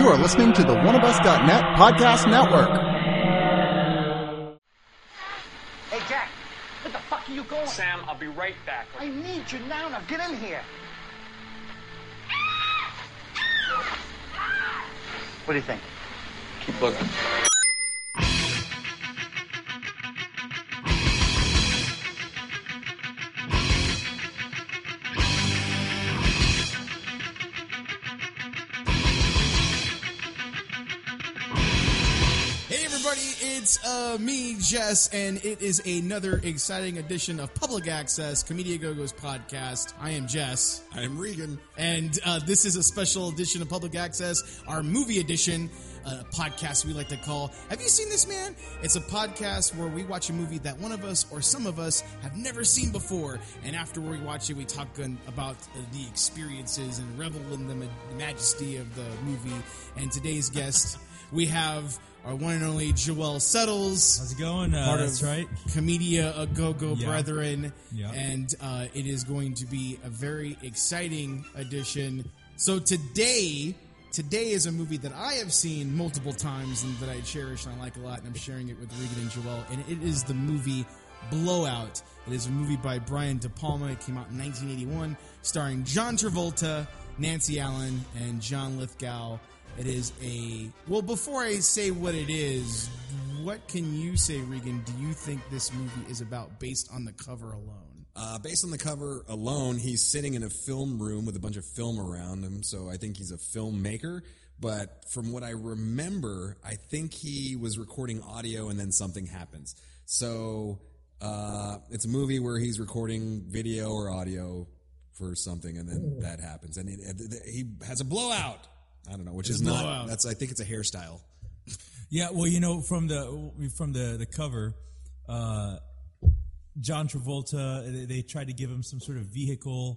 You are listening to the oneofus.net podcast network. Hey, Jack, where the fuck are you going? Sam, I'll be right back. I need you now. Now get in here. What do you think? Keep looking. It's me, Jess, and it is another exciting edition of Public Access, Comedia Go-Go's podcast. I am Jess. I am Regan. And this is a special edition of Public Access, our movie edition, a podcast we like to call, Have You Seen This, Man? It's a podcast where we watch a movie that one of us or some of us have never seen before, and after we watch it, we talk about the experiences and revel in the majesty of the movie. And today's guest, we have our one and only Joel Settles. How's it going? That's right. Comedia A Go-Go Brethren. Yeah. And it is going to be a very exciting edition. So today is a movie that I have seen multiple times and that I cherish and I like a lot, and I'm sharing it with Regan and Joel. And it is the movie Blowout. It is a movie by Brian De Palma. It came out in 1981, starring John Travolta, Nancy Allen, and John Lithgow. It is before I say what it is, what can you say, Regan, do you think this movie is about based on the cover alone? Based on the cover alone, he's sitting in a film room with a bunch of film around him, so I think he's a filmmaker. But from what I remember, I think he was recording audio and then something happens. So it's a movie where he's recording video or audio for something, and then that happens. And he has a blowout. I don't know, which is not. That's. I think it's a hairstyle. Yeah, well, from the cover, John Travolta, they tried to give him some sort of vehicle.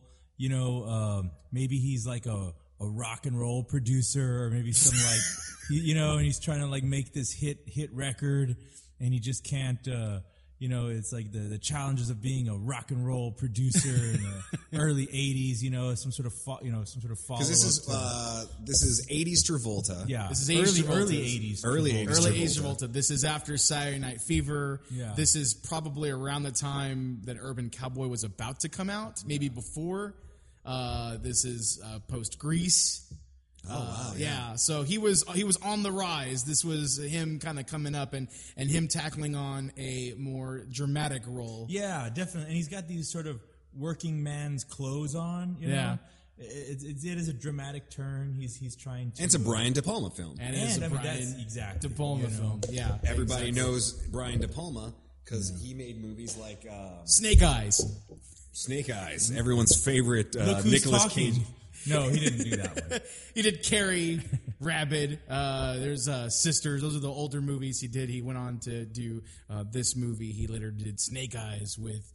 Maybe he's like a rock and roll producer, or maybe some and he's trying to make this hit record, and he just can't. It's like the challenges of being a rock and roll producer in the early '80s. Some sort of follow. Because this is '80s Travolta. Yeah, this is early '80s. Early '80s Travolta. This is after Saturday Night Fever. Yeah. This is probably around the time that Urban Cowboy was about to come out, maybe before. This is post Grease. Oh wow! Yeah, so he was on the rise. This was him kind of coming up and him tackling on a more dramatic role. Yeah, definitely. And he's got these sort of working man's clothes on. Yeah. It is a dramatic turn. He's trying to. And it's a Brian De Palma film. And it's a Brian exactly De Palma film. Yeah, Everybody knows Brian De Palma because he made movies like Snake Eyes. Snake Eyes, everyone's favorite Look who's Nicolas talking. Cage. No, he didn't do that one. He did Carrie, Rabid. There's Sisters. Those are the older movies he did. He went on to do this movie. He later did Snake Eyes with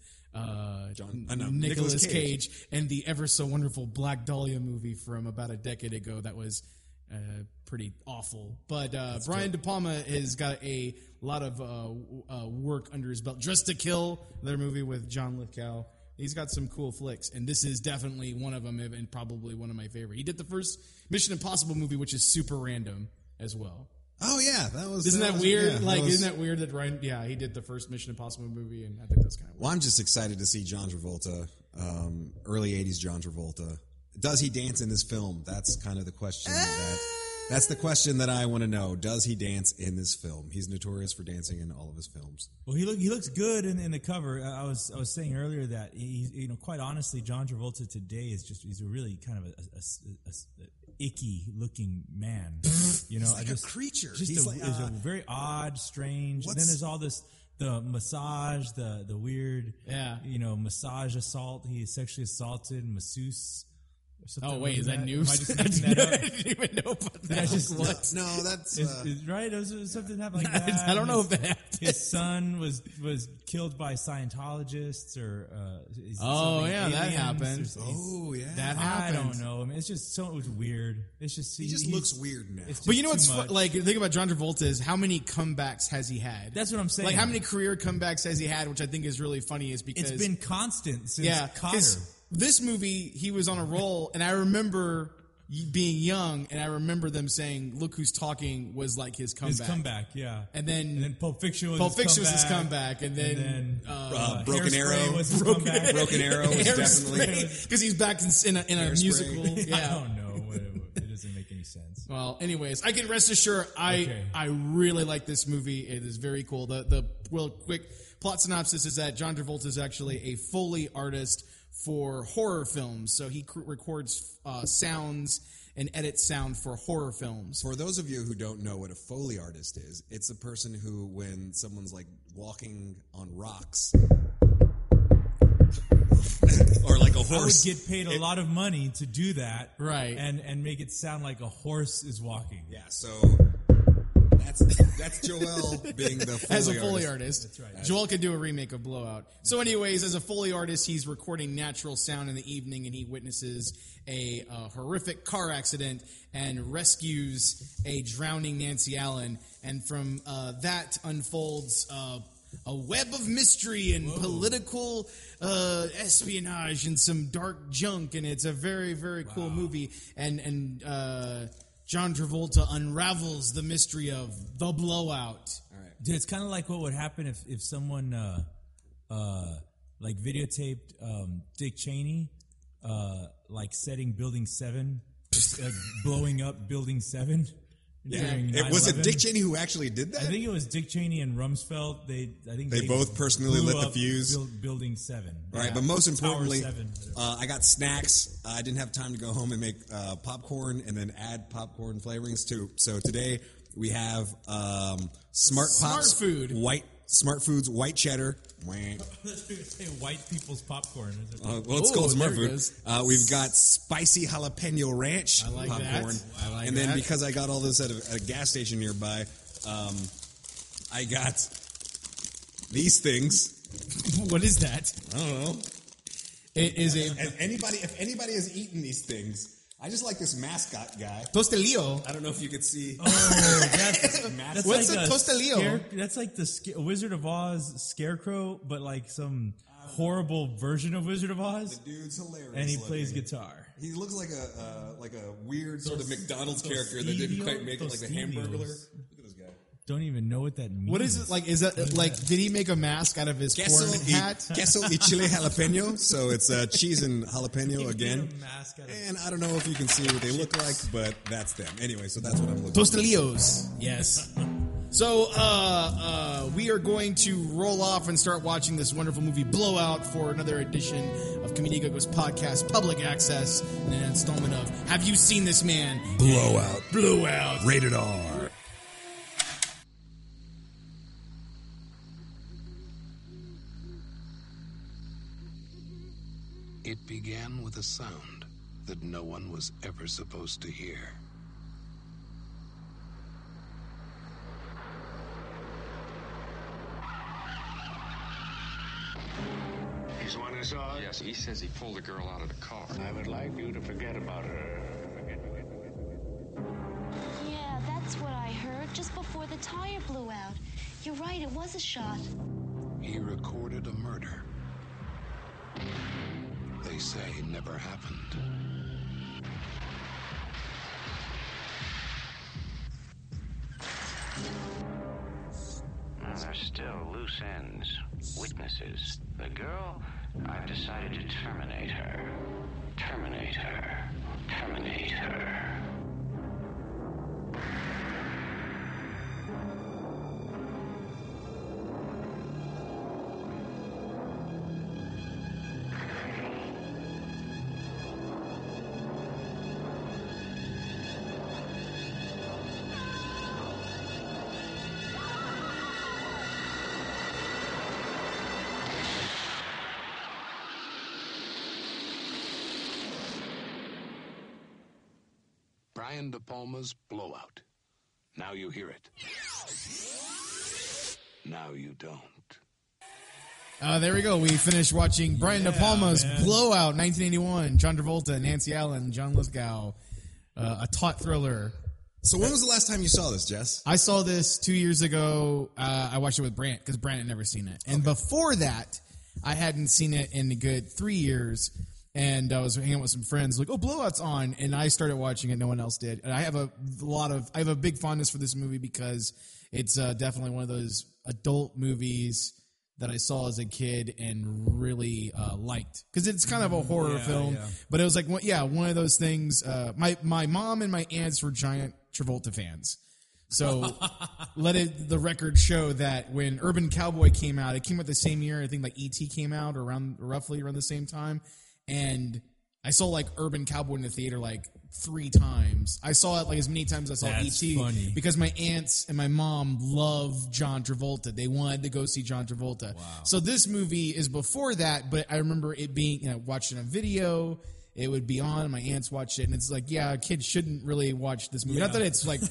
Nicolas Cage and the ever so wonderful Black Dahlia movie from about a decade ago that was pretty awful. But Brian De Palma has got a lot of work under his belt. Dressed to Kill, another movie with John Lithgow. He's got some cool flicks, and this is definitely one of them, and probably one of my favorite. He did the first Mission Impossible movie, which is super random as well. Oh yeah, that was. Isn't that weird? Yeah, isn't that weird that Ryan? Yeah, he did the first Mission Impossible movie, and I think that's kind of weird. Well, I'm just excited to see John Travolta, early '80s John Travolta. Does he dance in this film? That's kind of the question. That's the question that I want to know. Does he dance in this film? He's notorious for dancing in all of his films. Well, he looks good in the cover. I was saying earlier that quite honestly, John Travolta today he's a really kind of a icky looking man. He's like a creature. He's a very odd, strange. And then there's all this. The massage, the weird, massage assault. He is sexually assaulted, masseuse. Oh wait, is that news? Am I just making that up? I didn't even know about that. What? No, that's right. It was something happened like that. I don't know if that happened. His son was killed by Scientologists, or that happened. That happened. I don't know. I mean, it's just it was weird. It's just he looks weird now. But you know what's the thing about John Travolta is how many comebacks has he had? That's what I'm saying. Like how many career comebacks has he had? Which I think is really funny, is because it's been constant since Cotter. This movie, he was on a roll, and I remember, being young, and I remember them saying, "Look Who's Talking" was like his comeback. His comeback, yeah. And then Pulp Fiction was his comeback, and then Broken Hairspray Arrow was his comeback. Broken Arrow was definitely because he's back in a musical. I Yeah. don't know. It doesn't make any sense. Well, anyways, I can rest assured I really like this movie. It is very cool. The real quick plot synopsis is that John Travolta is actually a Foley artist for horror films. So he records sounds and edits sound for horror films. For those of you who don't know what a Foley artist is, it's a person who, when someone's like walking on rocks, or like a I would horse, get paid a lot of money to do that, Right. And make it sound like a horse is walking. yeah. So that's Joel being the Foley As a Foley artist. That's right. Joel could do a remake of Blowout. So anyways, as a Foley artist, he's recording natural sound in the evening, and he witnesses a horrific car accident and rescues a drowning Nancy Allen. And from that unfolds a web of mystery and political espionage and some dark junk, and it's a very, very cool movie. And John Travolta unravels the mystery of the Blowout. Dude, it's kind of like what would happen if someone like videotaped Dick Cheney like setting Building 7, blowing up Building 7. during It was it 9/11. Dick Cheney who actually did that? I think it was Dick Cheney and Rumsfeld. They both personally blew lit the up fuse? Building 7. Right, Yeah. but most Tower importantly, 7. I got snacks. I didn't have time to go home and make popcorn and then add popcorn flavorings too. So today we have Smart Pops, Smart Foods, white cheddar. Wah. Say white people's popcorn. Well, it's Oh, called Smart there it Food. is. We've got spicy jalapeno ranch I like popcorn. that. I like and then that. because I got all this at a gas station nearby, I got these things. What is that? I don't know. It is a If anybody has eaten these things, I just like this mascot guy. tostelillo. I don't know if you could see. That's What's like a tostelillo? That's like the Wizard of Oz scarecrow, but like some horrible version of Wizard of Oz. Dude's hilarious. And he looking. plays guitar. He looks like a weird sort of McDonald's character that didn't quite make it, like the Hamburglar. Look at this guy. Don't even know what that means. What is it like? Is that like? Did he make a mask out of his corn hat? Queso y chile jalapeno. So it's cheese and jalapeno again. A mask out of- And I don't know if you can see what they look like, but that's them. Anyway, so that's what I'm looking Tostelillos. Yes. So we are going to roll off and start watching this wonderful movie Blowout for another edition of Comedica Goes Podcast Public Access and an installment of Have You Seen This Man? Blowout. Blowout. Rated R. It began with a sound that no one was ever supposed to hear. He's the one I saw? Yes, he says he pulled a girl out of the car. I would like you to forget about her. Yeah, that's what I heard just before the tire blew out. You're right, it was a shot. He recorded a murder. They say never happened. There's still loose ends, witnesses. The girl, I've decided to terminate her. Terminate her. Terminate her. Brian De Palma's Blowout. Now you hear it. Now you don't. There we go. We finished watching Brian De Palma's Blowout, 1981. John Travolta, Nancy Allen, John Lithgow. A taut thriller. So when was the last time you saw this, Jess? I saw this 2 years ago. I watched it with Brant because Brant had never seen it. And before that, I hadn't seen it in a good 3 years. and I was hanging out with some friends. Like, oh, Blowout's on, and I started watching it. No one else did. And I have a big fondness for this movie because it's definitely one of those adult movies that I saw as a kid and really liked, because it's kind of a horror film, but it was like one of those things. My mom and my aunts were giant Travolta fans, so the record show that when Urban Cowboy came out, it came out the same year. I think like E.T. came out roughly around the same time, and I saw like Urban Cowboy in the theater like 3 times. I saw it like as many times as I saw E.T. funny. because my aunts and my mom love John Travolta. They wanted to go see John Travolta. Wow. So this movie is before that, but I remember it being, watching a video. It would be on, and my aunts watched it, and it's like, yeah, kids shouldn't really watch this movie. Yeah. Not that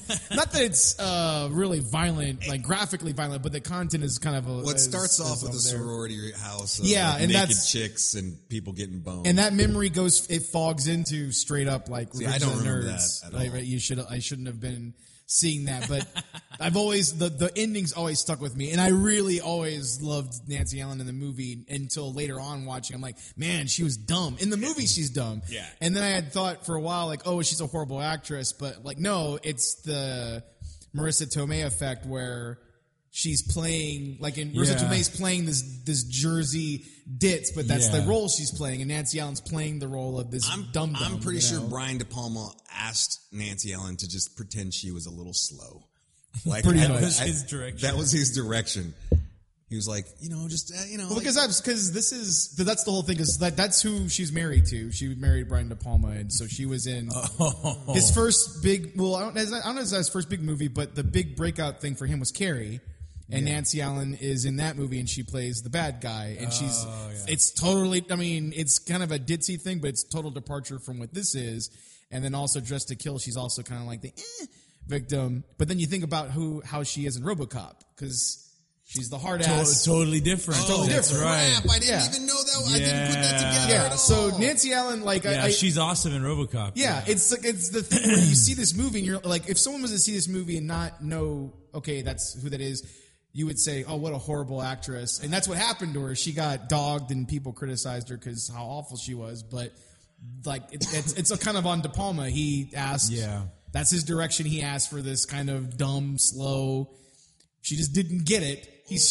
it's really violent, like graphically violent, but the content is kind of Well, it starts off with a sorority house of Yeah, like and naked that's- chicks and people getting boned. and that memory it fogs into straight up like See, Revenge I don't of the remember Nerds. that at all. Like, right, I shouldn't have been seeing that, but I've always the endings always stuck with me, and I really always loved Nancy Allen in the movie until later on watching. I'm like, man, she was dumb in the movie. She's dumb. Yeah. And then I had thought for a while like, oh, she's a horrible actress, but like, no, it's the Marissa Tomei effect where she's playing like in Marissa Tomei's playing this Jersey ditz, but that's the role she's playing, and Nancy Allen's playing the role of this dumb. I'm pretty sure Brian De Palma asked Nancy Allen to just pretend she was a little slow. Like Pretty I- much. That was his direction. That was his direction. He was like, just Well, like- because that's the whole thing is that's who she's married to. She married Brian De Palma, and so she was in his first big. Well, I don't know if it's his first big movie, but the big breakout thing for him was Carrie. And Nancy Allen is in that movie, and she plays the bad guy. And it's totally, I mean, it's kind of a ditzy thing, but it's total departure from what this is. And then also Dressed to Kill, she's also kind of like the victim. But then you think about how she is in RoboCop, because she's the hard ass. Totally different. Totally That's different. right. Crap, I didn't even know that. I didn't put that together Yeah, at all. so Nancy Allen, like, Yeah, she's awesome in RoboCop. yeah, it's like it's the thing where you see this movie and you're like, if someone was to see this movie and not know, okay, that's who that is, you would say, oh, what a horrible actress. And that's what happened to her. She got dogged and people criticized her because how awful she was. But like it's a kind of on De Palma. He asked, that's his direction. He asked for this kind of dumb, slow. She just didn't get it.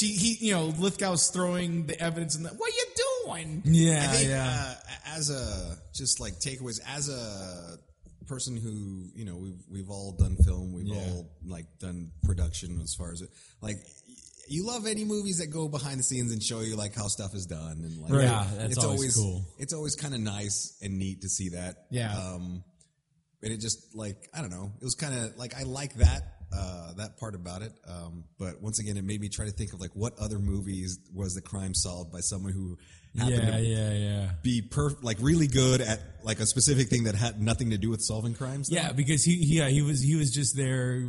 He Lithgow's throwing the evidence and what are you doing? Yeah, I think, yeah. as a just like takeaways, as a person who we've all done film, we've all like done production as far as it like. You love any movies that go behind the scenes and show you like how stuff is done, and like that's always cool. It's always kind of nice and neat to see that. Yeah. And it just like I don't know, it was kind of like I like that part about it. But once again, it made me try to think of like what other movies was the crime solved by someone who happened to be like really good at like a specific thing that had nothing to do with solving crimes. Though. Yeah, because he was just there,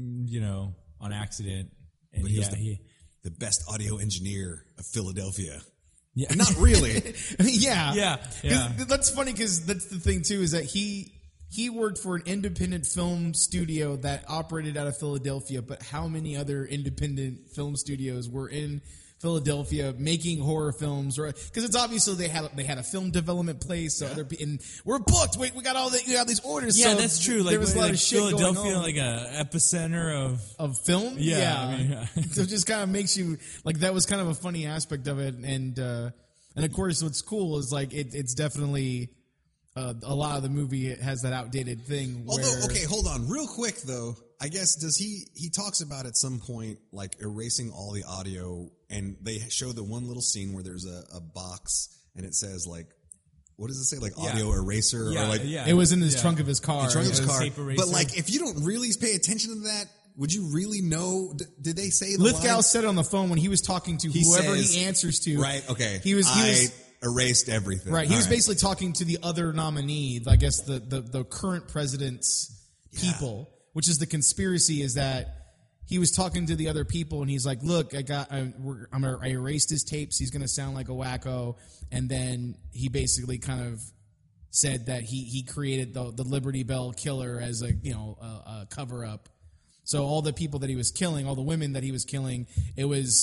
on accident. And But he was the best audio engineer of Philadelphia. Yeah. But not really. Yeah. 'Cause That's funny because that's the thing too, is that he worked for an independent film studio that operated out of Philadelphia, but how many other independent film studios were in Philadelphia making horror films? Or because it's obviously they had a film development place, so other and we're booked. We got these orders. Yeah, so that's true. Like there was a lot like of shit Philadelphia, going on. like a epicenter Of film, Yeah, I mean, so it just kind of makes you like that was kind of a funny aspect of it, and of course what's cool is like it's definitely a lot of the movie has that outdated thing. Although, okay, hold on, real quick though. I guess does he talks about at some point like erasing all the audio, and they show the one little scene where there's a box and it says like. What does it say? Like audio eraser? Yeah, or like yeah. It was in his trunk of his car. the trunk of his It was car. tape eraser. But like, if you don't really pay attention to that, would you really know? Did they say the Lithgow line? said it on the phone when he was talking to whoever says- he answers to. Right. Okay. He was erased everything. right. He All was basically talking to the other nominee. I guess the current president's people, which is the conspiracy, is that he was talking to the other people, and he's like, "Look, I erased his tapes. He's going to sound like a wacko." And then he basically kind of said that he created the Liberty Bell killer as a cover up. So all the people that he was killing, all the women that he was killing, it was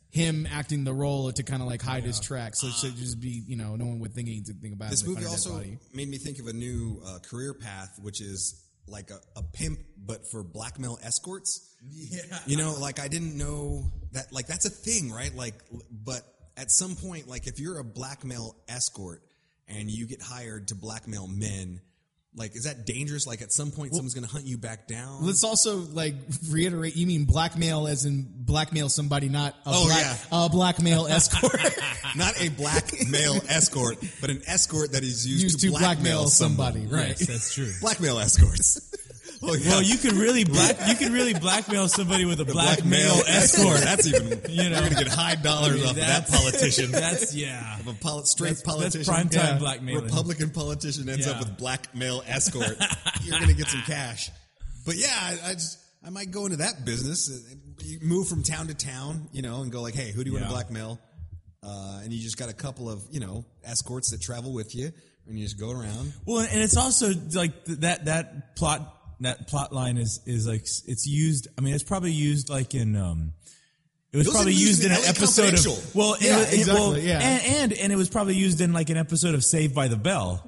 him acting the role to kind of like hide his tracks, so it should just be no one would think anything about This it. movie also made me think of a new career path, which is like a pimp, but for blackmail escorts. Yeah, like I didn't know that. Like that's a thing, right? Like, but at some point, like if you're a blackmail escort and you get hired to blackmail men. Like, is that dangerous? Like, at some point, someone's going to hunt you back down? Let's also, like, reiterate, you mean blackmail as in blackmail somebody, not a blackmail escort. Not a blackmail escort, but an escort that is used to blackmail somebody. Right. Yes, that's true. Blackmail escorts. Well, you could really blackmail somebody with a blackmail escort. That's even you're going to get high dollars off of that politician. That's Straight politician. That's primetime blackmailing. Republican politician ends up with blackmail escort. You're going to get some cash. But yeah, I might go into that business. You move from town to town, and go like, hey, who do you want to blackmail? And you just got a couple of escorts that travel with you, and you just go around. Well, and it's also like that plot. That plot line is like it's used. I mean, it's probably used like in. It was probably used in an episode of. And it was probably used in like an episode of Saved by the Bell.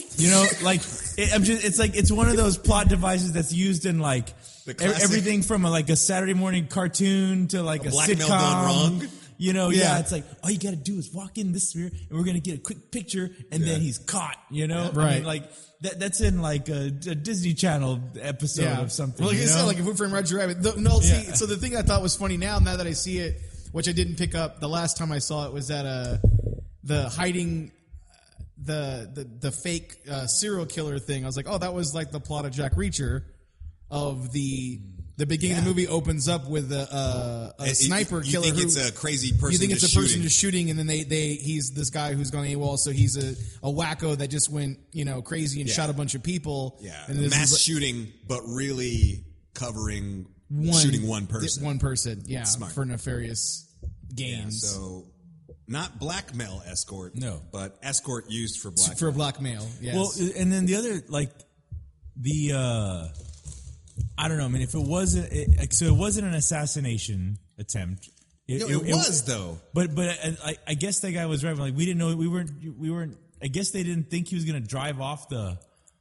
It's one of those plot devices that's used in like everything from a Saturday morning cartoon to like a blackmail sitcom. gone wrong. It's like all you got to do is walk in this sphere, and we're gonna get a quick picture, and then he's caught. Right? I mean, like that's in like a Disney Channel episode of something. Well, like I said, like if we're from Roger Rabbit. See, so the thing I thought was funny now that I see it, which I didn't pick up the last time I saw it, was that the hiding the fake serial killer thing. I was like, oh, that was like the plot of Jack Reacher, of the beginning of the movie opens up with a sniper killer. You think it's a crazy person? You think it's a shooting. person just shooting, and then he's this guy who's gone AWOL, so he's a wacko that just went crazy and shot a bunch of people. Yeah, and mass shooting, but really covering shooting one person. One person, Smart. for nefarious gains. Yeah, so not blackmail escort, no, but escort used for blackmail. For blackmail, yes. Well, and then the other I don't know. I mean, if it wasn't, it wasn't an assassination attempt. It was though. But I guess that guy was right. Like we didn't know we weren't. I guess they didn't think he was going to drive off the.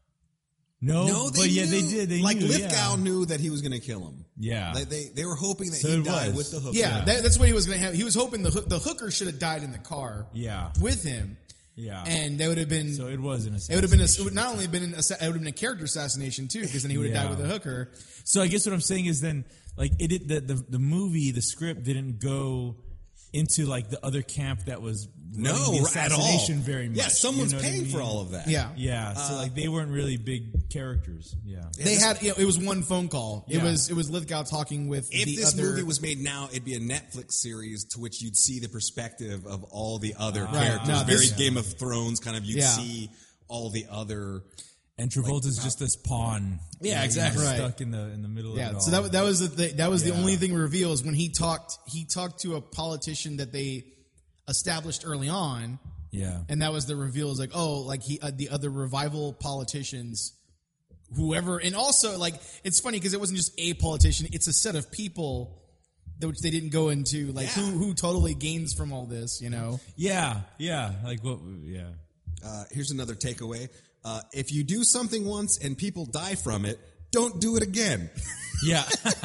No, they knew. they did. They knew. Lithgow knew that he was going to kill him. Yeah, they were hoping that he'd die with the hooker. Yeah, that's what he was going to have. He was hoping the hooker should have died in the car. Yeah, with him. Yeah, and that would have been. So it was an assassination. It would not only been it would have been a character assassination too, because then he would have died with a hooker. So I guess what I'm saying is then like the movie, the script didn't go into like the other camp that was the assassination at all. very much. Yeah, someone's paying for all of that. Yeah. So like they weren't really big characters. Yeah, they had. It was one phone call. Yeah. It was Lithgow talking with. If the this other, movie was made now, it'd be a Netflix series to which you'd see the perspective of all the other characters. No, very Game of Thrones kind of. You'd see all the other. And Travolta's just this pawn. Yeah, exactly. Stuck in the middle of it all. So that was the only thing revealed is when he talked to a politician that they established early on. Yeah. And that was the reveal, is like, the other revival politicians, whoever, and also like it's funny because it wasn't just a politician, it's a set of people which they didn't go into, like who totally gains from all this, Yeah. Like what? Yeah. Here's another takeaway. If you do something once and people die from it, don't do it again. Yeah.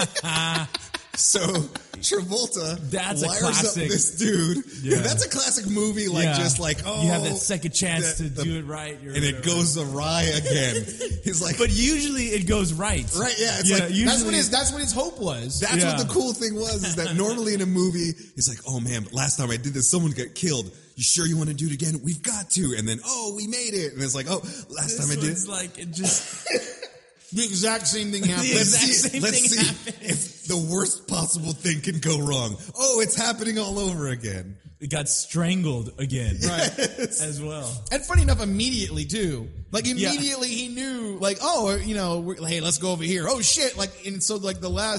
So Travolta that's a wires classic. up this dude. Yeah. That's a classic movie, you have that second chance to do it right, and it goes awry again. He's like, but usually it goes right. Right? Yeah. It's like usually, that's what his hope was. That's what the cool thing was. Is that normally in a movie, he's like, oh man, but last time I did this, someone got killed. You sure you want to do it again? We've got to. And then, we made it. And it's like, last time I did it. Like it just. The exact same thing happened. Let's see if the worst possible thing can go wrong. It's happening all over again. It got strangled again. Right. As well. And funny enough, immediately too. Like immediately he knew, like, hey, let's go over here. Oh shit. Like, and so like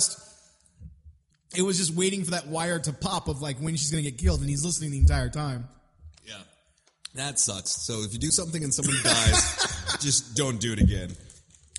it was just waiting for that wire to pop of like when she's going to get killed, and he's listening the entire time. Yeah. That sucks. So if you do something and somebody dies, just don't do it again.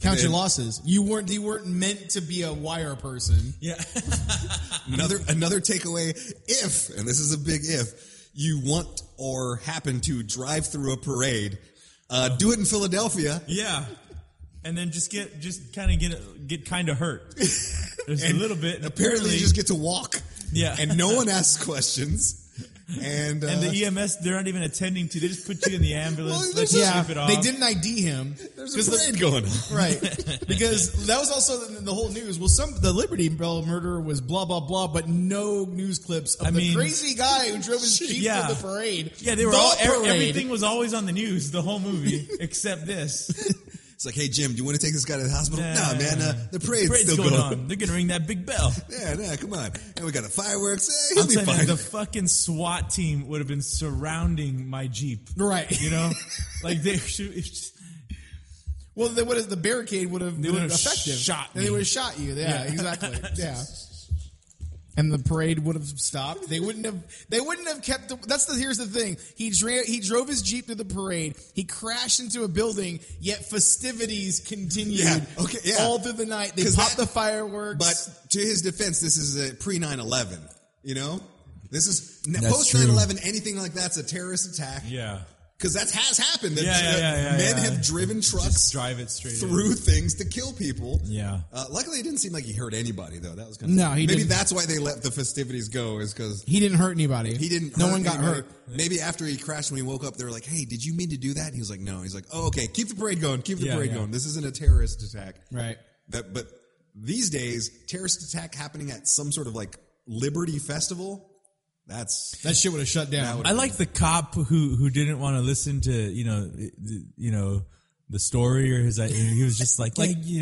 Count your losses. You weren't meant to be a wire person. Yeah. Another takeaway, and this is a big if, you want or happen to drive through a parade, do it in Philadelphia. Yeah. And then just get kind of hurt. There's a little bit. Apparently you just get to walk. Yeah. And no one asks questions. And the EMS, they're not even attending to. They just put you in the ambulance. Well, ship it off. They didn't ID him. There's a parade going on. Right. Because that was also the whole news. Well, the Liberty Bell murder was blah, blah, blah, but no news clips of the crazy guy who drove his Jeep to the parade. Yeah, they were everything was always on the news, the whole movie, except this. It's like, hey, Jim, do you want to take this guy to the hospital? Nah, man, the parade's still going going on. They're going to ring that big bell. Yeah, come on. And we got the fireworks. Hey, I'm he'll be telling fine. you, the fucking SWAT team would have been surrounding my Jeep. Right. You know? Like, they should... Well, the barricade would have been effective. Shot me. They would have shot you. Yeah, exactly. Yeah. And the parade would have stopped. They wouldn't have kept. Here's the thing. He drove his Jeep to the parade. He crashed into a building. Yet festivities continued. All through the night. They popped the fireworks. But to his defense, this is pre 9/11. You know, this is post true. 9/11. Anything like that's a terrorist attack. Yeah. Because that has happened. Men have driven trucks, just drive it straight through things to kill people. Yeah. Luckily, it didn't seem like he hurt anybody, though. That was kind of maybe that's why they let the festivities go, is because he didn't hurt anybody. He didn't. No one got hurt. Maybe after he crashed, when he woke up, they were like, "Hey, did you mean to do that?" And he was like, "No." He's like, "Oh, okay. Keep the parade going. Keep the parade going. This isn't a terrorist attack." Right. But these days, terrorist attack happening at some sort of like Liberty Festival. That shit would have shut down. I like the cop who didn't want to listen to the story or his. He was just like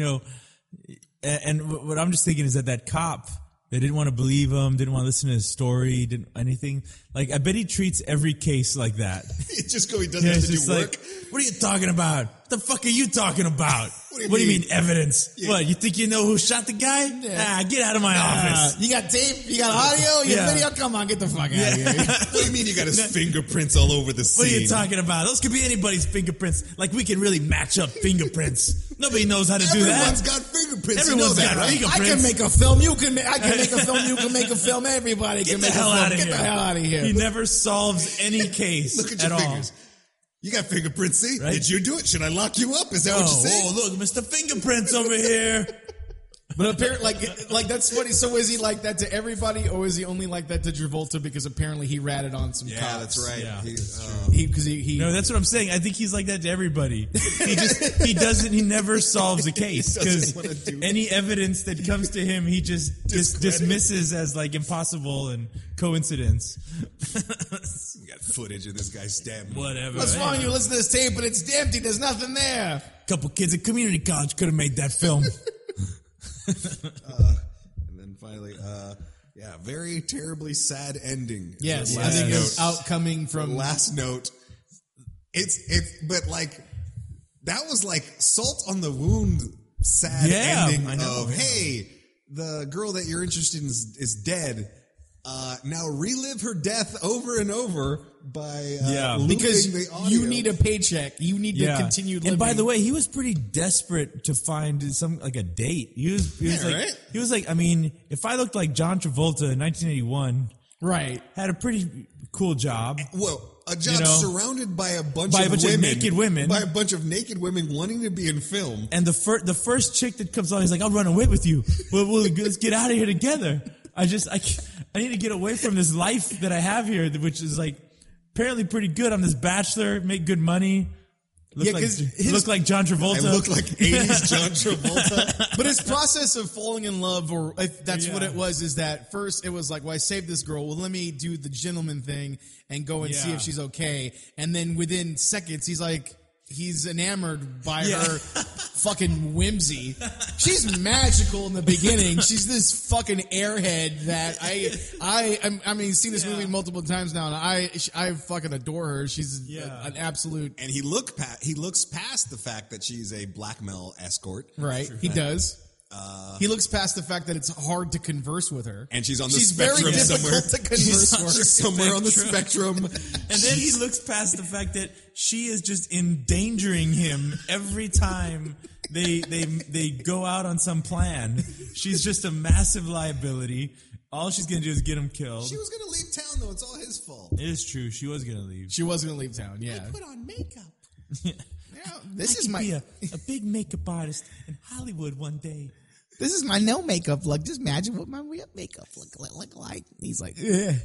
and what I'm just thinking is that cop, they didn't want to believe him, didn't want to listen to his story, didn't anything. Like, I bet he treats every case like that. He doesn't have to do work. Like, what are you talking about? What the fuck are you talking about? What do you mean evidence? Yeah. What, you think you know who shot the guy? Get out of my office. You got tape? You got audio? You got video? Come on, get the fuck out of here. What do you mean you got his fingerprints all over the scene? What are you talking about? Those could be anybody's fingerprints. Like, we can really match up fingerprints. Nobody knows how to do that. Everyone's got fingerprints. Everyone's got fingerprints. I can make a film. I can make a film. You can make a film. Everybody can make a film. Get the hell out of here. He never solves any case. Look at your fingers. You got fingerprints, see? Right? Did you do it? Should I lock you up? Is that what you're saying? Oh, look, Mr. Fingerprints over here. But apparently, like that's funny. So is he like that to everybody, or is he only like that to Travolta because apparently he ratted on some cops? Yeah, that's right. Yeah. He no, that's what I'm saying. I think he's like that to everybody. He never solves a case because any evidence that comes to him, he just dismisses as like impossible and coincidence. We got footage of this guy stabbing. Whatever. What's wrong? You listen to this tape, but it's empty. There's nothing there. Couple kids at community college could have made that film. And then finally, very terribly sad ending. Yes, I think it's outcoming from the last note. But like that was like salt on the wound. Sad ending of hey, the girl that you're interested in is dead. Now relive her death over and over by because the audio. You need a paycheck. You need to continue living. And by the way, he was pretty desperate to find a date. He was like, I mean, if I looked like John Travolta in 1981, right, had a pretty cool job. Well, a job surrounded by a bunch of naked women, by a bunch of naked women wanting to be in film. And the first chick that comes on, he's like, "I'll run away with you. Let's get out of here together." I need to get away from this life that I have here, which is like apparently pretty good. I'm this bachelor, make good money. Look like John Travolta. I look like 80s John Travolta. But his process of falling in love, or if that's what it was, is that first it was like, well, I saved this girl. Well, let me do the gentleman thing and go and see if she's okay. And then within seconds, he's enamored by her fucking whimsy. She's magical in the beginning. She's this fucking airhead that I mean, seen this movie multiple times now, and I fucking adore her. She's an absolute. And he looks past the fact that she's a blackmail escort. Right, he does. He looks past the fact that it's hard to converse with her. And she's on the She's spectrum very difficult somewhere. to converse with. She's somewhere on the spectrum. And then he looks past the fact that she is just endangering him every time they go out on some plan. She's just a massive liability. All she's going to do is get him killed. She was going to leave town, though. It's all his fault. It is true. She was going to leave. She was going to leave town, yeah. Put on makeup. This is I my could be a big makeup artist in Hollywood one day. This is my no makeup look. Just imagine what my real makeup look like. He's like, yeah.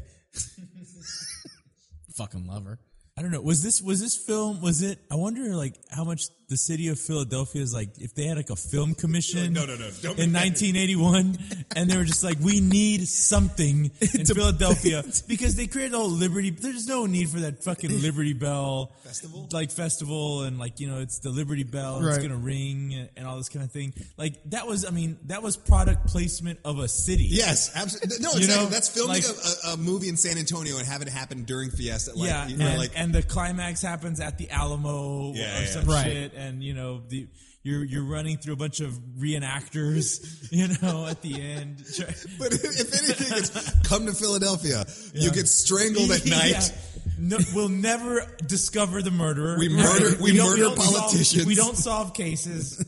Fucking love her. I don't know. Was this film? Was it? I wonder, like, how much the city of Philadelphia is like. If they had like a film commission, No. Don't in 1981, and they were just like, we need something in Philadelphia because they created the whole Liberty. There's no need for that fucking Liberty Bell festival, and like it's the Liberty Bell. It's Right. gonna ring and all this kind of thing. Like that was product placement of a city. Yes, absolutely. No, exactly. That's filming like- a movie in San Antonio and having it happen during Fiesta. Like, Yeah, and the climax happens at the Alamo or some Right. shit, and you're running through a bunch of reenactors, at the end. But if anything, it's come to Philadelphia. You get strangled at night. Yeah. No, we'll never discover the murderer. We murder politicians. We don't solve cases.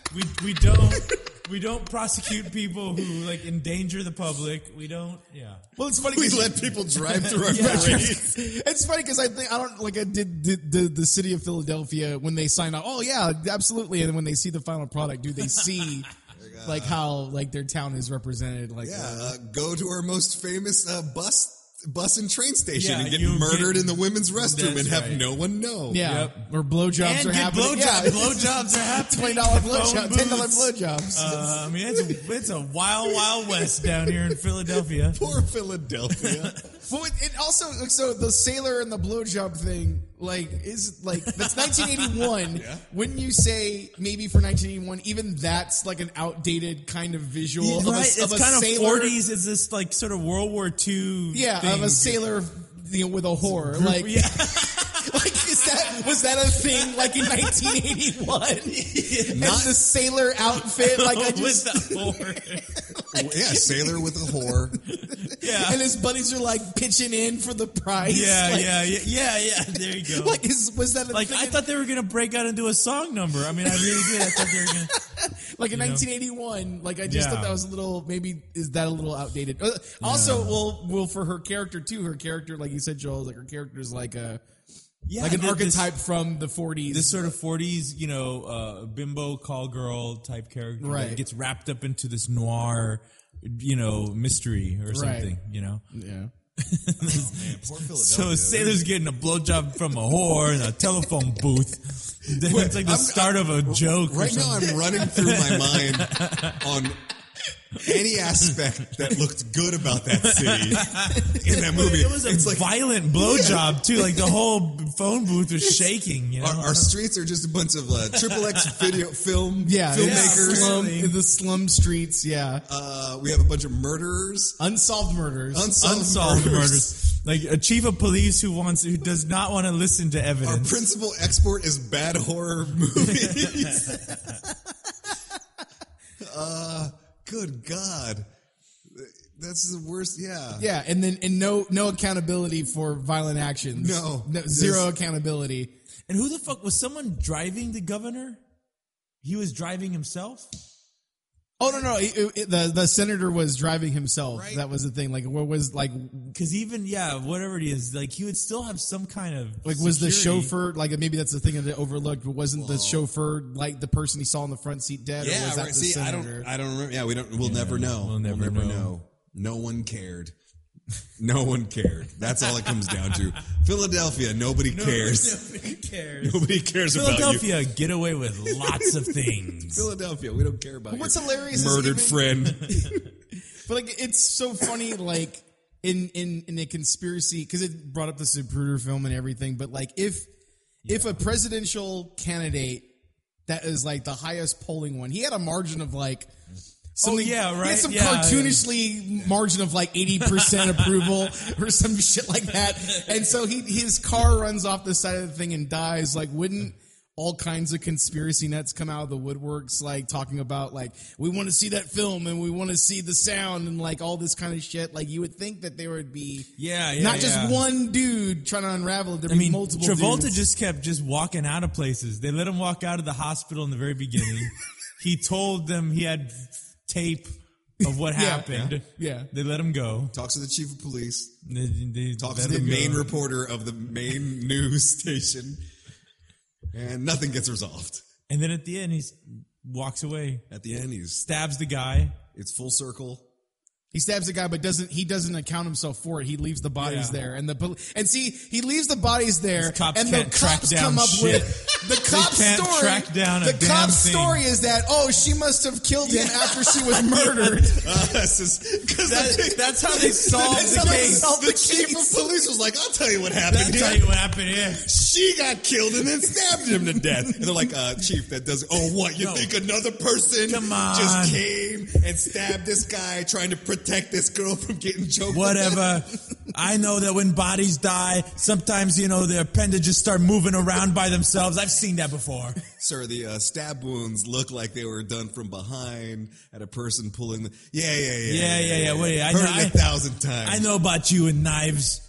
We don't prosecute people who like endanger the public. We don't. Yeah. Well, it's funny. We 'cause- let people drive through our Yeah. parades. It's funny because I did the city of Philadelphia when they sign up. Oh yeah, absolutely. And then when they see the final product, do they see like how like their town is represented? Like Go to our most famous bus and train station and get you murdered get- in the women's restroom That's and have right. no one know. yeah, or blowjobs And are get happening. blowjobs are happening. $20 blowjobs, $10 blowjobs. I mean, it's a wild west down here in Philadelphia. Poor Philadelphia. Well, it also so the sailor and the blowjob thing is that's 1981. Yeah. Wouldn't you say maybe for 1981 even that's like an outdated kind of visual of Right, a it's kind of sailor? 40s. It's this like sort of World War II. thing. Of a sailor with a whore. Like, Yeah. like was that a thing like in 1981? And the sailor outfit with the whore. Yeah, sailor with a whore. Yeah. and his buddies are like pitching in for the prize. Yeah, Like, yeah. There you go. Like, was that a Like thing I thought they were gonna break out into a song number. I mean, I really did. I thought they were gonna. like in 1981? Like I just thought that was a little. Maybe is that a little outdated? Also, well, for her character too. Her character, like you said, Joel, like her character is like an archetype from the 40s. This sort of 40s, bimbo call girl type character Right. that gets wrapped up into this noir, mystery or something. Yeah. Poor Philadelphia. So a sailor's getting a blowjob from a whore in a telephone booth. Then it's like the start of a joke. Right now, I'm running through my mind on any aspect that looked good about that city in that movie. It was a violent blowjob too. Like the whole phone booth was shaking. Our streets are just a bunch of XXX filmmakers. the slum streets. Yeah, We have a bunch of murderers. unsolved murders. Unsolved murders. Like a chief of police who does not want to listen to Our evidence. principal export is bad horror movies. Good God. That's the worst. Yeah. Yeah, and then no accountability for violent actions. No. Zero accountability. And who the fuck was someone driving the governor? He was driving himself. Oh no, the senator was driving himself. Right. That was the thing. Like, what was like? Because even whatever it is, like he would still have some kind of Was the security. chauffeur like maybe that's the thing that they overlooked? But wasn't the chauffeur like the person he saw in the front seat dead? or was that the See, senator? I don't remember. Yeah, we'll never know. We'll never know. No one cared. No one cared. That's all it comes down to. Philadelphia, nobody cares. Nobody cares. Nobody cares about you. Philadelphia, get away with lots of things. Philadelphia, we don't care about What's your hilarious is murdered even- friend. But like, it's so funny, like in a conspiracy, because it brought up the Zapruder film and everything. But like, if a presidential candidate that is like the highest polling one, he had a margin of like. Something, yeah, right. He had some Yeah, cartoonishly margin of like 80% approval or some shit like that. And so his car runs off the side of the thing and dies. Like, wouldn't all kinds of conspiracy nuts come out of the woodworks, like talking about like we want to see that film and we want to see the sound and like all this kind of shit. Like you would think that there would be not just one dude trying to unravel it. There'd be multiple. Travolta dudes. just kept walking out of places. They let him walk out of the hospital in the very beginning. He told them he had tape of what happened. Yeah. They let him go. Talks to the chief of police. They Talks to the main reporter of the main news station. And nothing gets resolved. And then at the end, he walks away. At the end, he stabs the guy. It's full circle. He stabs the guy, but doesn't account himself for it. He leaves the bodies there, and he leaves the bodies there, and the cops come up with the cop's story. Track down the cop's story is that she must have killed him after she was murdered. That's how they solved the case. The chief of police was like, "I'll tell you what happened. Yeah. She got killed and then stabbed him to death." And they're like, "Chief, that doesn't. Oh, what? You think another person just came and stabbed this guy trying to protect this girl from getting choked?" Whatever. I know that when bodies die, sometimes, their appendages start moving around by themselves. I've seen that before. Sir, the stab wounds look like they were done from behind at a person pulling the... Yeah. Wait, Heard it 1,000 times. I know about you and knives.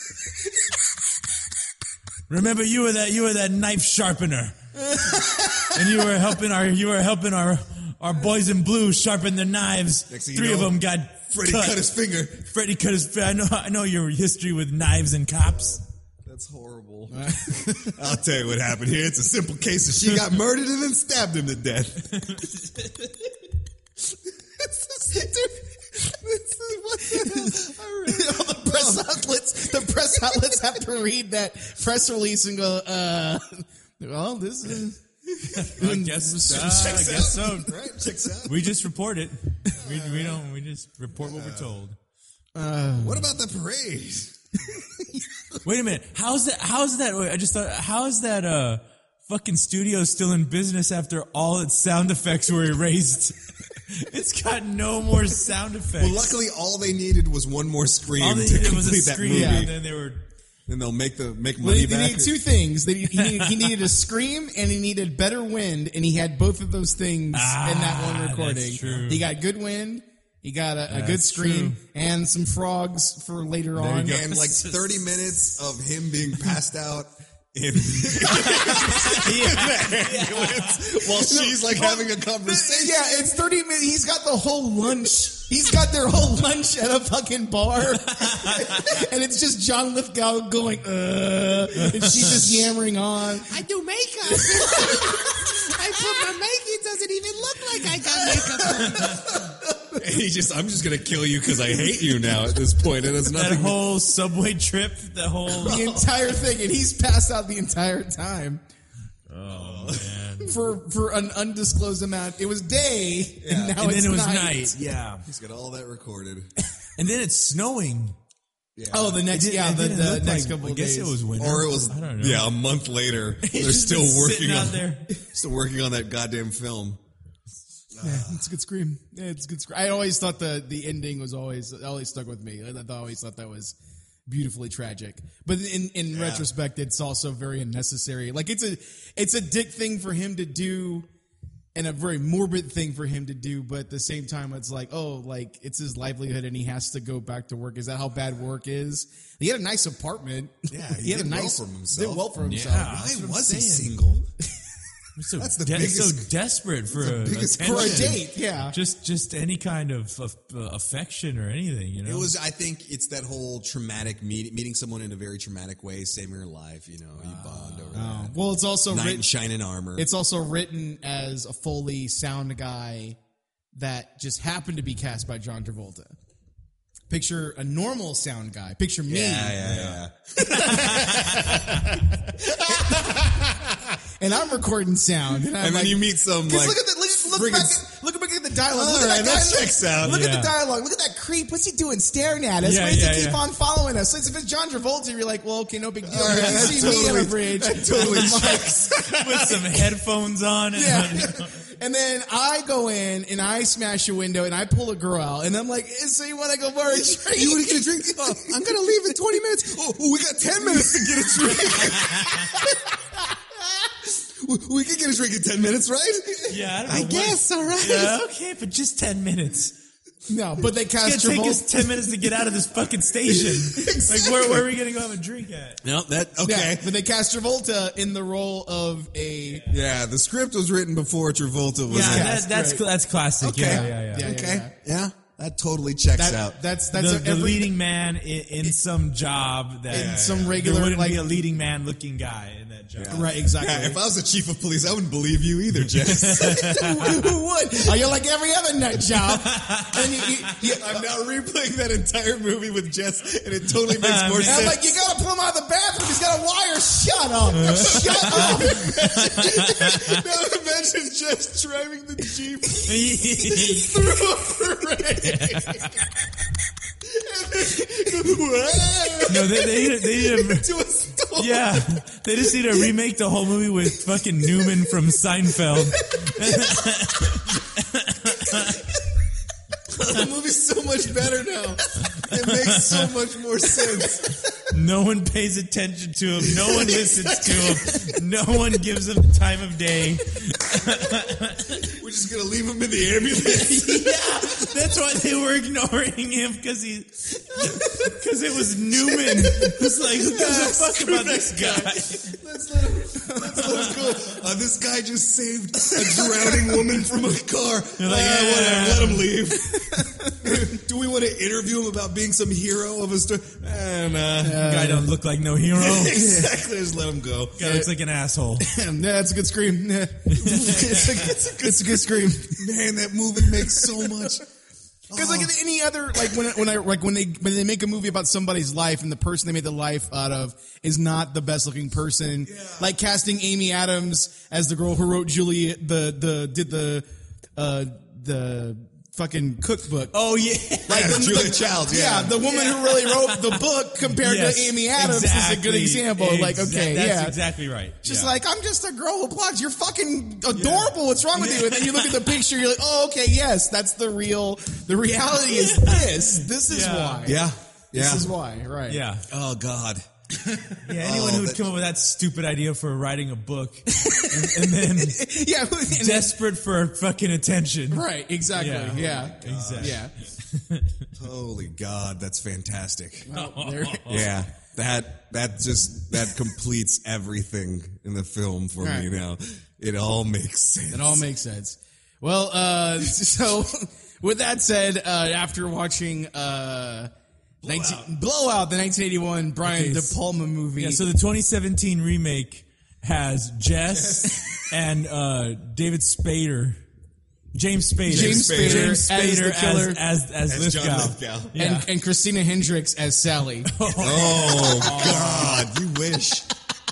Remember, you were that knife sharpener. And you were helping our boys in blue sharpen their knives. Three of them got Freddie cut his finger. Freddie cut his finger. I know your history with knives and cops. That's horrible. I'll tell you what happened here. It's a simple case of she got murdered and then stabbed him to death. The press outlets have to read that press release and go, well, this is... I guess so. Right, checks out. We just report it. We just report what we're told. What about the parade? Wait a minute. How's that? I just thought, how is that fucking studio still in business after all its sound effects were erased? It's got no more sound effects. Well, luckily, all they needed was one more scream all they to needed complete was a that scream, movie. and then they were... Then they'll make money They back. needed two things. He needed a scream and he needed better wind, and he had both of those things in that one recording. That's true. He got good wind, he got a good scream, and some frogs for later on. And like 30 minutes of him being passed out in ambulance while she's like having a conversation. Yeah, it's 30 minutes. He's got the whole lunch. He's got their whole lunch at a fucking bar. And it's just John Lithgow going, and she's just yammering on. I do makeup. I put my makeup. It doesn't even look like I got makeup on. And I'm just going to kill you because I hate you now at this point. It has nothing. That whole subway trip, the entire thing. And he's passed out the entire time. Oh, man. For an undisclosed amount. It was day, and now And it's then it was night. night. Yeah. He's got all that recorded. And then it's snowing. Yeah. Oh, the next, the next couple of days. I guess it was winter. Or it was, I don't know. a month later. They're just still been working sitting out on there. Still working on that goddamn film. Yeah, it's a good scream. Yeah, it's a good scream. I always thought the ending was always stuck with me. I always thought that was beautifully tragic. But in retrospect, it's also very unnecessary. Like it's a dick thing for him to do, and a very morbid thing for him to do. But at the same time, it's like, it's his livelihood, and he has to go back to work. Is that how bad work is? He had a nice apartment. Yeah, he had did a well nice for himself. Did well for himself. Yeah. Why was he single? That's the biggest. So desperate for a date. Yeah, just any kind of affection or anything. It was. I think it's that whole traumatic meeting someone in a very traumatic way, saving your life. You bond over that. Well, it's also knight in shining armor. It's also written as a Foley sound guy that just happened to be cast by John Travolta. Picture a normal sound guy. Picture me. Yeah. And I'm recording sound. And then you meet some like... Look back at the dialogue. All Look at right, that guy. checks out. Look at the dialogue. Look at that creep. What's he doing? Staring at us. Why does he keep on following us? So if it's John Travolta, you're like, well, okay, no big deal. Right, you see me on a bridge. That totally checks. With some headphones on. And then I go in and I smash a window and I pull a girl out and I'm like, so you want to go for a drink? You want to get a drink? Oh, I'm going to leave in 20 minutes. Oh, we got 10 minutes to get a drink. We can get a drink in 10 minutes, right? Yeah, I don't know. I guess, all right. Yeah, okay, but just 10 minutes. No, but they cast It's going to take us Travolta. 10 minutes to get out of this fucking station. Like, where are we going to go have a drink at? No, that, Yeah, okay. but they cast Travolta in the role of a. Yeah, the script was written before Travolta was Yeah, cast. that's classic. Okay. Yeah. Okay. Yeah. That totally checks out. That's The every- leading man in some job that In some regular, there wouldn't like- be a leading man looking guy in that job. Right, exactly. Yeah, if I was the chief of police, I wouldn't believe you either, Jess. Who would? Are you like every other nut job? And I'm now replaying that entire movie with Jess, and it totally makes more and I'm sense. like, you gotta pull him out of the bathroom. He's got a wire. Shut up. Shut up. Now imagine Jess driving the Jeep through a parade. No, they need To a store. yeah, they just need to remake the whole movie with fucking Newman from Seinfeld. The movie's so much better now. It makes so much more sense. No one pays attention to him. No one listens to him. No one gives him the time of day. We're just gonna leave him in the ambulance. Yeah, that's why they were ignoring him because it was Newman. It's like, who gives a fuck about this guy? Let's let him go. This guy just saved a drowning woman from a car. Whatever, let him leave. Do we want to interview him about being some hero of a story? Guy don't look like no hero. Exactly, just let him go. Guy looks like an asshole. Yeah, that's a good scream. Yeah. It's a good scream. Man, that movie makes so much. Because like any other when they make a movie about somebody's life and the person they made the life out of is not the best looking person, like casting Amy Adams as the girl who wrote Juliet did the fucking cookbook. Oh yeah, Like Julia Childs, yeah. the woman who really wrote the book compared to Amy Adams is a good example. Like, okay, that's exactly right. Just like, I'm just a girl who blogs. You're fucking adorable. What's wrong with you? And then you look at the picture, you're like, oh, okay, yes, that's the reality is this. This is why. Yeah. This is why, right. yeah. Oh, God. Yeah, anyone who would come up with that stupid idea for writing a book and then Yeah. desperate for fucking attention. Right, exactly. Yeah. Exactly. Yeah. Holy God, that's fantastic. There- Yeah. That completes everything in the film for Right. me now. It all makes sense. It all makes sense. Well, so with that said, after watching Blowout, the 1981 Brian De Palma movie. Yeah, so the 2017 remake has Jess and David Spader. James Spader. James Spader as the killer. as John Lithgow. Lithgow. Yeah. And Christina Hendricks as Sally. Oh, God. You wish.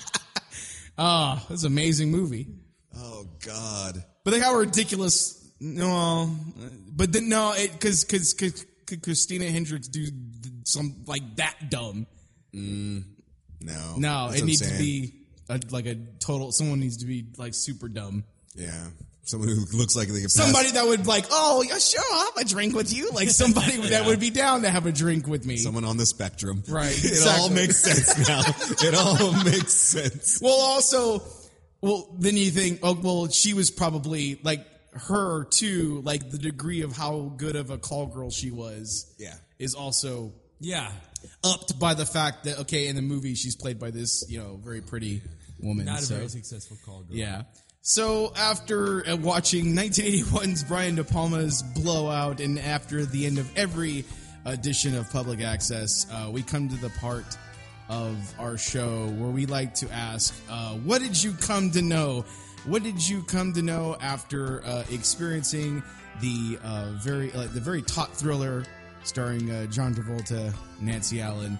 That's an amazing movie. Oh, God. But like how ridiculous. No, but then no, because Christina Hendricks do some like that dumb. No. No, That's what it I'm needs to saying. be like a total. Someone needs to be like super dumb. Yeah. Someone who looks like they can pass. Somebody that would like, oh yeah, sure, I'll have a drink with you. Like somebody that would be down to have a drink with me. Someone on the spectrum. Right, It all exactly. makes sense now. It all makes sense. Well, also, then you think, oh, well, she was probably like her too. Like the degree of how good of a call girl she was, Yeah. is also Yeah. upped by the fact that okay, in the movie she's played by this very pretty woman. Not a so, very successful call girl. yeah. So after watching 1981's Brian De Palma's Blowout, and after the end of every edition of Public Access, we come to the part of our show where we like to ask, what did you come to know? What did you come to know after experiencing the very top thriller starring John Travolta, Nancy Allen?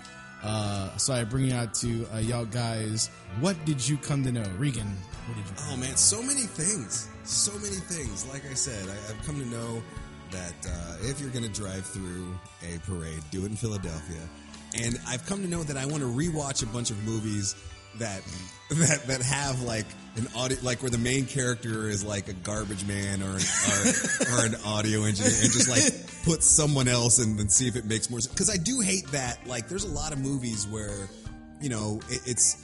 So I bring it out to y'all guys. What did you come to know? Regan, what did you come Oh, man, so many things. So many things. Like I said, I've come to know that if you're going to drive through a parade, do it in Philadelphia. And I've come to know that I want to rewatch a bunch of movies that have like an audio, like where the main character is like a garbage man or an audio engineer, and just like put someone else and then see if it makes more sense. Because I do hate that. Like, there's a lot of movies where it's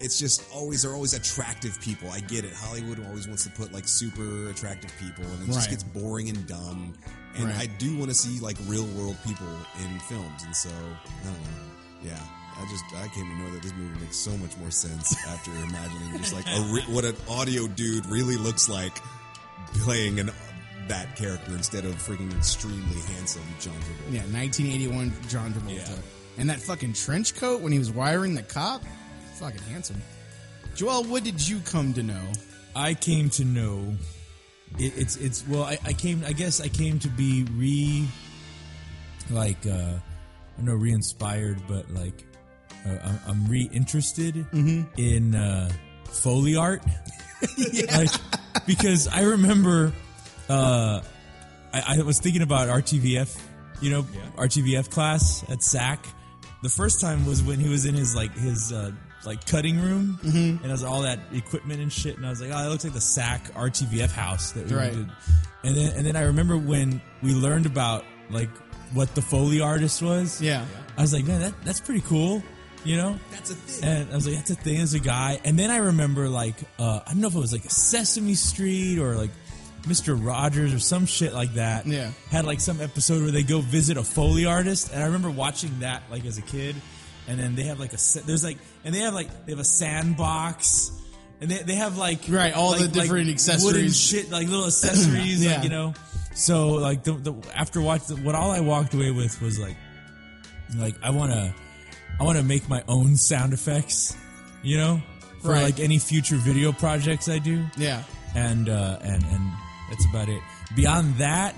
it's just always they're always attractive people. I get it. Hollywood always wants to put like super attractive people, and it just Right. gets boring and dumb. And Right. I do want to see like real world people in films, and so I don't know. Yeah, I came to know that this movie makes so much more sense after imagining just like what an audio dude really looks like playing that character instead of freaking extremely handsome John Travolta. Yeah, 1981 John Travolta. Yeah. And that fucking trench coat when he was wiring the cop, fucking handsome. Joel, what did you come to know? I came to know it's well I came to be I don't know re-inspired, but like I'm re-interested in Foley art. Like, because I remember I was thinking about RTVF, RTVF class at SAC. The first time was when he was in his cutting room, and it was all that equipment and shit. And I was like, oh, it looks like the SAC RTVF house that we Right. did. And then I remember when we learned about like what the Foley artist was. Yeah. I was like, man, that's pretty cool. That's a thing. And I was like, that's a thing as a guy. And then I remember like, I don't know if it was like Sesame Street or like Mr. Rogers or some shit like that. Yeah. Had like some episode where they go visit a Foley artist. And I remember watching that like as a kid. And then they have like they have a sandbox. And they have like Right, all the different accessories. wooden shit, like little accessories, Yeah. like, So like after watching, what all I walked away with was like I want to make my own sound effects, for Right. like any future video projects I do. Yeah. And that's about it. Beyond that,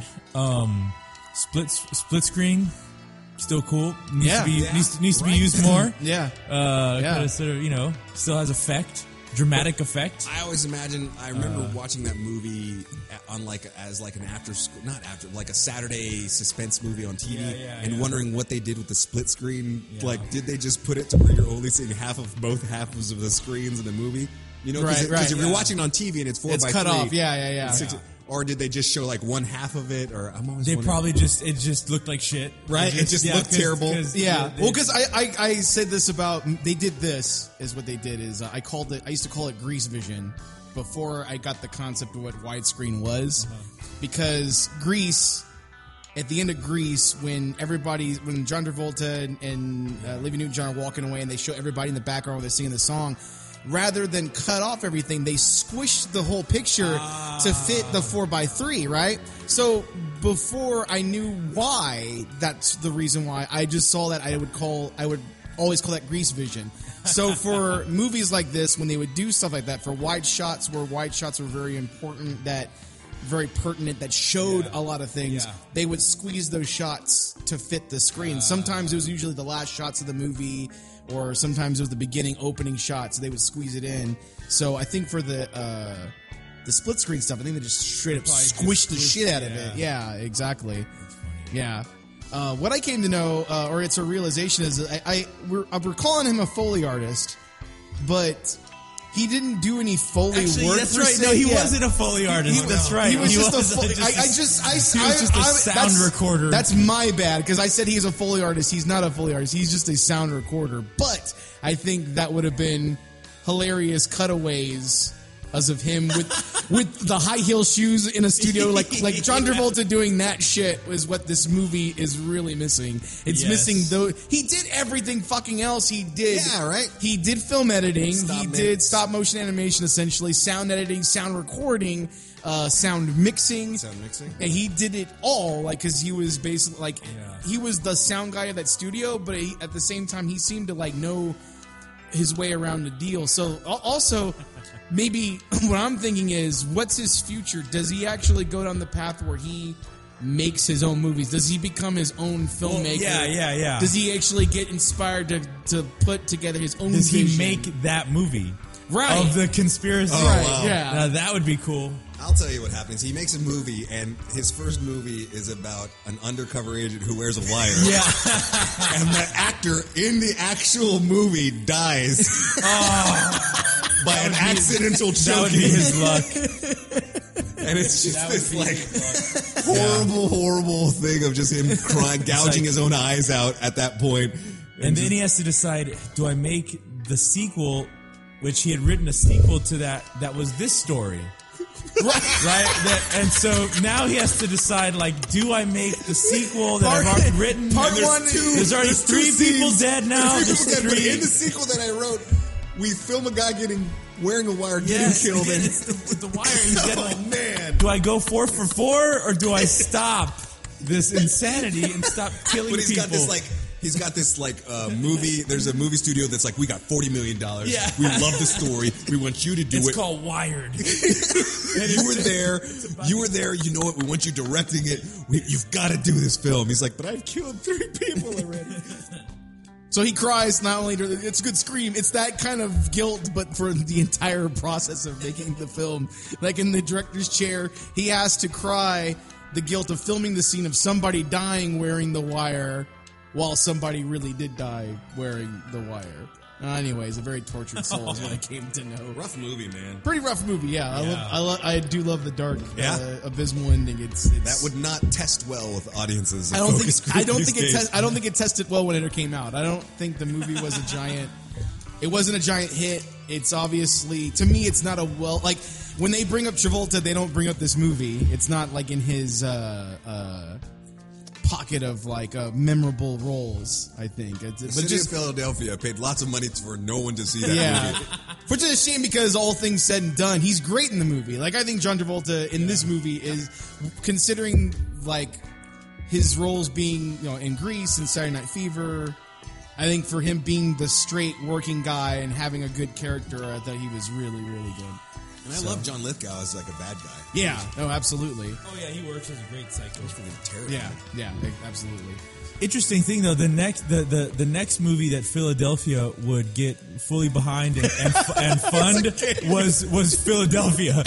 split screen, still cool. Needs to be used more. Yeah. Kind of sort of, still has effect, dramatic effect. I always imagine. I remember watching that movie on like an after school, like a Saturday suspense movie on TV, and wondering what they did with the split screen. Yeah. Like, did they just put it to where you're only seeing both halves of the screens in the movie? Because Right, if you're watching on TV and it's 4 It's by cut 3, off. Yeah. it's 6, or did they just show like one half of it? Or I'm always They wondering. probably it just looked like shit. Right? It just looked terrible. Yeah. Well, because I said this about, they did this, is what they did, is I used to call it Grease Vision before I got the concept of what widescreen was. Because Grease, at the end of Grease, when John Travolta and Olivia Newton-John are walking away and they show everybody in the background while they're singing the song, rather than cut off everything, they squished the whole picture to fit the 4x3, right? So before I knew why, that's the reason why, I just saw that I would always call that Grease Vision. So for movies like this, when they would do stuff like that, for wide shots where wide shots were very important, very pertinent, that showed a lot of things, they would squeeze those shots to fit the screen. Sometimes it was usually the last shots of the movie, or sometimes it was the beginning opening shots. They would squeeze it in. So I think for the split screen stuff, I think they just straight up squished the shit out of it. Yeah, exactly. Yeah. What I came to know, or it's a realization, is we're calling him a Foley artist, but he didn't do any Foley work. That's per right. se. No, he Yeah. wasn't a Foley artist. That's right. He was just wasn't. a Foley. He was just a sound that's- recorder. That's my bad, because I said he's a Foley artist. He's not a Foley artist. He's just a sound recorder. But I think that would have been hilarious cutaways as of him with the high heel shoes in a studio, like John Travolta doing that shit is what this movie is really missing. It's missing though. He did everything fucking else. He did. Yeah, right. He did film editing. He did mix. stop motion animation, essentially sound editing, sound recording, sound mixing. And he did it all, like, because he was basically he was the sound guy of that studio, but at the same time he seemed to like know his way around the deal. So also, maybe what I'm thinking is, what's his future? Does he actually go down the path where he makes his own movies? Does he become his own filmmaker? Yeah. Does he actually get inspired to put together his own Does he vision? make that movie? Right. Of the conspiracy? Oh, Right, wow. yeah. Now, that would be cool. I'll tell you what happens. He makes a movie, and his first movie is about an undercover agent who wears a wire. Yeah. And the actor in the actual movie dies by an accidental That would choking. be his luck. And it's just That would this be like his horrible thing of just him crying, gouging his own eyes out at that point. And then just- he has to decide, do I make the sequel which he had written a sequel to that was this story. Right? And so now he has to decide, like, do I make the sequel that I've already written? Part one, there's already three people dead now. But in the sequel that I wrote, we film a guy wearing a wire getting killed. And with the wire, he's getting like, man. Do I go 4 for 4 or do I stop this insanity and stop killing people? But He's got this movie. There's a movie studio that's like, we got $40 million. Yeah. We love the story. We want you to do it. It's called Wired. You were there. You know it. We want you directing it. You've got to do this film. He's like, but I've killed 3 people already. So he cries. Not only it's a good scream, it's that kind of guilt, but for the entire process of making the film. Like in the director's chair, he has to cry the guilt of filming the scene of somebody dying wearing the wire, while somebody really did die wearing the wire. Anyways, a very tortured soul is what I came to know. Rough movie, man. Pretty rough movie, yeah. I do love the dark, abysmal ending. It's that would not test well with audiences. I don't think it tested well when it came out. I don't think the movie was a giant. It wasn't a giant hit. It's obviously, to me, it's not a like when they bring up Travolta, they don't bring up this movie. It's not like in his pocket of like memorable roles. I think the city of Philadelphia paid lots of money for no one to see that movie. Which is a shame because all things said and done, he's great in the movie. Like I think John Travolta in this movie is, considering like his roles being in Grease and Saturday Night Fever, I think for him being the straight working guy and having a good character, I thought he was really, really good. And I love John Lithgow as like a bad guy. Yeah, no, absolutely. Oh yeah, he works as a great psycho. He's freaking terrible. Yeah, absolutely. Interesting thing though, the next movie that Philadelphia would get fully behind and fund was Philadelphia,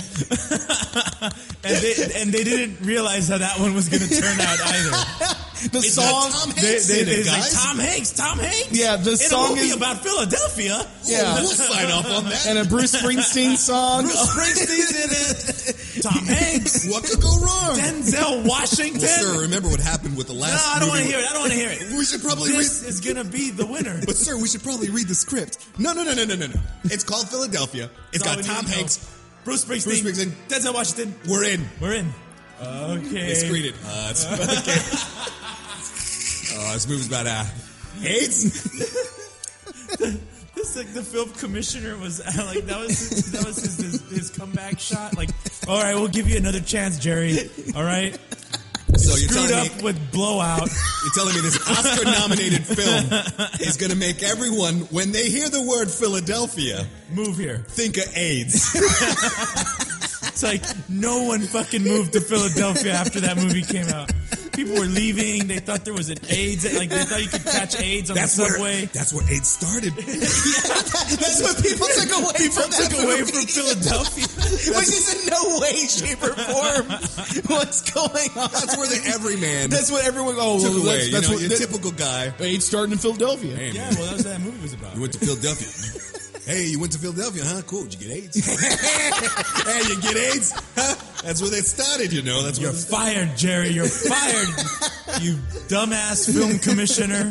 and they didn't realize how that one was going to turn out either. The it's song, Tom Hanks, like Tom Hanks. Yeah, the song is about Philadelphia. Yeah, we'll sign off on that. And a Bruce Springsteen song. Bruce Springsteen's in it. Tom Hanks. What could go wrong? Denzel Washington. Well, sir, remember what happened with the last? No, I don't want to hear it. I don't want to hear it. We should probably this is going to be the winner. But sir, we should probably read the script. No. It's called Philadelphia. It's got Tom Hanks, Bruce Springsteen, Denzel Washington. We're in. Okay. They screened it. Okay. This movie's about AIDS. This like the film commissioner was like that was his comeback shot. Like, all right, we'll give you another chance, Jerry. All right. So you're screwed telling up me, with Blowout. You're telling me this Oscar-nominated film is going to make everyone, when they hear the word Philadelphia, move here, think of AIDS. It's like no one fucking moved to Philadelphia after that movie came out. People were leaving. They thought there was an AIDS. Like they thought you could catch AIDS on the subway. That's where AIDS started. That's what people took away from Philadelphia. Which is in no way, shape, or form what's going on. That's where the everyman. That's what everyone took away. That's what your typical guy. AIDS started in Philadelphia. Hey, yeah, well, that's what that movie was about. You went to Philadelphia. Hey, you went to Philadelphia, huh? Cool. Did you get AIDS? Hey, you get AIDS? Huh? That's where they started, That's You're fired, Jerry. You're fired. You dumbass film commissioner.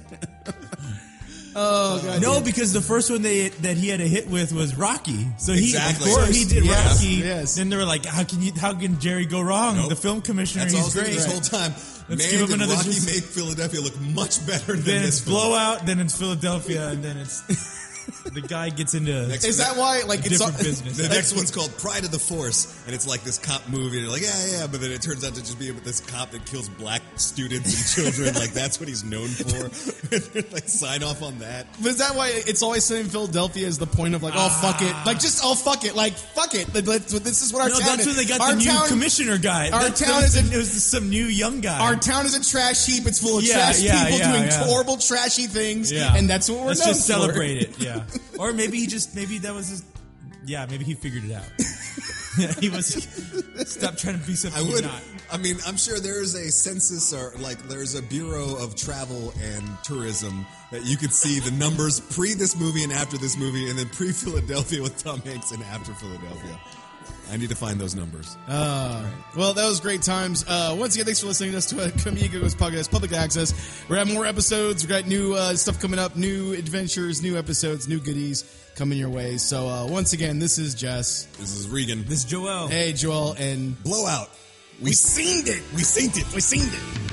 Oh God! No, because the first one that he had a hit with was Rocky. So he did yes. Rocky. Yes. Then they were like, "How can Jerry go wrong?" Nope. The film commissioner, That's he's all great. This whole time. Let's Man, give him did another. Rocky make Philadelphia look much better than then this it's Blowout. Then it's Philadelphia, and then it's. The guy gets into is that why like it's different business. The next one's called Pride of the Force, and it's like this cop movie. And you're like, yeah, but then it turns out to just be this cop that kills black students and children. Like that's what he's known for. Like sign off on that. But is that why it's always saying Philadelphia is the point of like, oh fuck it, like just fuck it, like fuck it. This is what our town is. That's when they got the new commissioner guy. Our town is it was some new young guy. Our town is a trash heap. It's full of trash people doing horrible, trashy things, and that's what we're Let's known just for. Celebrate it, yeah. Or maybe that was his. Yeah, maybe he figured it out. He was stop trying to be something he's not. I mean, I'm sure there is a census or like there's a Bureau of Travel and Tourism that you could see the numbers pre this movie and after this movie, and then pre Philadelphia with Tom Hanks and after Philadelphia. I need to find those numbers. Well, that was great times. Once again, thanks for listening to us to Amigos Podcast, Public Access. We're having more episodes. We've got new stuff coming up, new adventures, new episodes, new goodies coming your way. So once again, this is Jess. This is Regan. This is Joel. Hey, Joel. And Blowout. we seen it. We seen it. We seen it.